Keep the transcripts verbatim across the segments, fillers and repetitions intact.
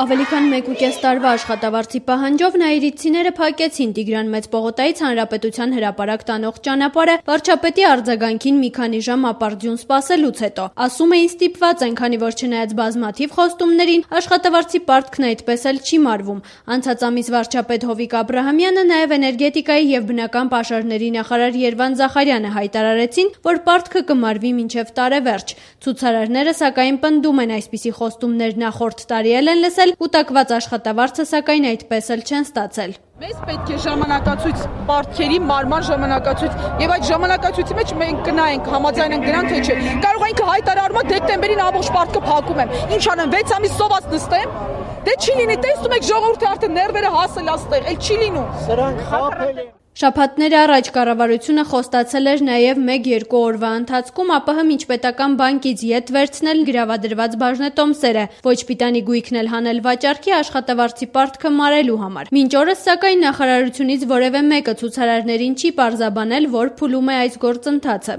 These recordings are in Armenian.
Ավելի քան մեկ ու կես տարվա աշխատավարձի պահանջով նաիրիցիները փակեցին Տիգրան Մեծ պողոտայից Հանրապետության հրապարակ տանող ճանապարհը վարչապետի արձագանքին մի քանի ժամ ապարդյուն սպասելուց հետո։ Ասում էին ստիպված են, քանի որ չնայած բազմաթիվ խոստումներին, աշխատավարձի պարտքն այդպես էլ չի մարվում։ Անցած ամիս վարչապետ Հովիկ Աբրահամյանը նաև էներգետիկայի եւ բնական պաշարների նախարար Երվան Զախարյանը հայտարարեցին, որ պարտքը կմարվի մինչեւ տարեվերջ։ Ցուցարարները սակայն պնդում են այսպիսի խոստումներ նախորդ տարի էլ են լսել, կուտակված աշխատավարձը սակայն այդպես էլ չեն ստացել։ Մեզ պետք է ժամանակացույց, պարտքերի մարման ժամանակացույց, եւ այդ ժամանակացույցի մեջ մենք կնայենք, համաձայնենք դրան, թե չէ։ Կարող ենք հայտարարումը դեկտեմբերին ամբողջ պարտքը փակում եմ։ Ինչ անեմ, վեց ամիս սոված նստեմ։ Դե չի լինի, տեսնում եք ժողովուրդը արդեն ներվերը հասել աստեղ, էլ չի լինում։ Սրանք խափել են։ Շաբաթներ առաջ կառավարությունը խոստացել էր նաև մեկ-երկու օրվա ընթացքում ԱՊՀ միջպետական բանկից յետ վերցնել գրավադրված բաժնետոմսերը, ոչ պիտանի գույքն էլ հանել վաճառքի աշխատավարձի պարտքը մարելու համար։ Մինչ օրս սակայն նախարարությունից որևէ մեկը ցուցարարներին չի պարզաբանել, որ փուլում է այս գործընթացը։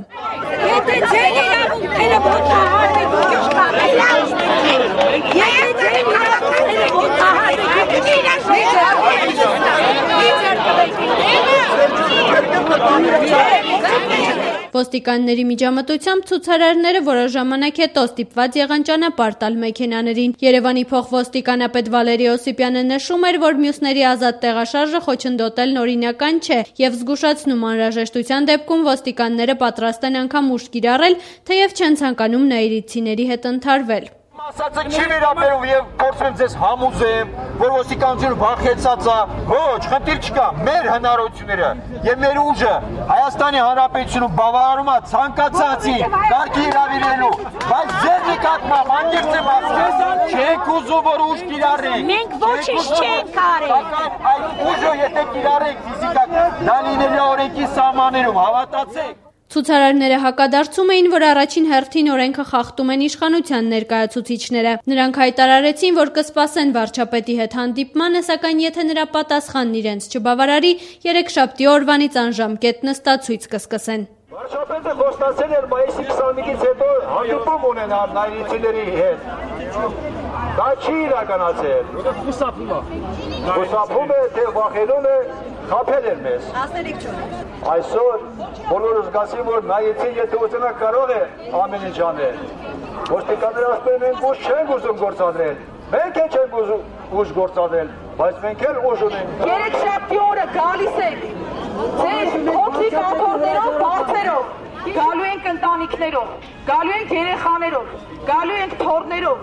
Ոստիկանների միջամտությամբ ցուցարարները որոշ ժամանակ հետո ստիպված եղան ճանապարհ տալ մեքենաներին։ Երևանի փոխոստիկանապետ Վալերի Օսիպյանը նշում էր, որ մյուսների ազատ տեղաշարժը խոչընդոտելն օրինական չէ եւ զգուշացնում անհրաժեշտության դեպքում ոստիկանները պատրաստ են անգամ ուժ կիրառել, թեև չեն ցանկանում նաիրիցիների հետ ընդհարվել։ Ասածը չի վերաբերում եւ փորձում եմ ձեզ համոզեմ, որ ոստիկանությունը վախեցած է։ Ոչ, խնդիր չկա, մեր հնարավորությունները եւ մեր ուժը Հայաստանի Հանրապետությունում բավարարում է ցանկացածի կարգի իրավիճակելու, բայց ձեր նկատմամբ անգերց եմ ասում, չեք ուզում որ ուժ կիրառենք։ Մենք ոչինչ չենք արել։ Սակայն այդ ուժը եթե կիրառենք ֆիզիկական, դա լինելու է օրենքի սահմաններում, հավատացեք։ Ցուցարարները հակադարձում էին, որ առաջին հերթին օրենքը խախտում են իշխանության ներկայացուցիչները։ Նրանք հայտարարեցին, որ կսպասեն վարչապետի հետ հանդիպմանը, սակայն եթե նրա պատասխանն իրենց չբավարարի, երեքշաբթի օրվանից անժամկետ նստացույց կսկսեն։ Վարչապետը խոստացել էր մայիսի քսանմեկից հետո հանդիպում ունենալ նաիրիցիների հետ։ Դա չի իրականացել։ Խուսափում է։ Խուսափում է, թե վախենում է, խաբել էր մեզ։ Ասելիք չունի։ Այսօր բոլորը զգացին, որ նայեցին, եթե ուզենա կարող է ամեն ինչ անել։ Ոստիկանները ասում են, մենք ուժ չենք ուզում գործադրել։ Մենք էլ չենք ուզում ուժ գործադրել, բայց մենք էլ ուժ ունենք։ Երեքշաբթի օրը գալիս եք։ Ձեր փոքրիկ աթոռներով, բարձերով, գալու ենք ընտանիքներով, գալու ենք երեխաներով, գալու ենք թոռներով,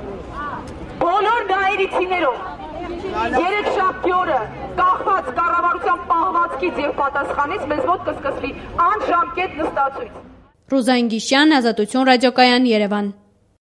բոլոր նաիրիցիներով։ Երեքշաբթի օրը կախված կառավարության պահվածքից եւ պատասխանից մեզ մոտ կսկսվի անժամկետ նստացույց։ Ռուզան Գիշյան, Ազատություն ռադիոկայան, Երևան։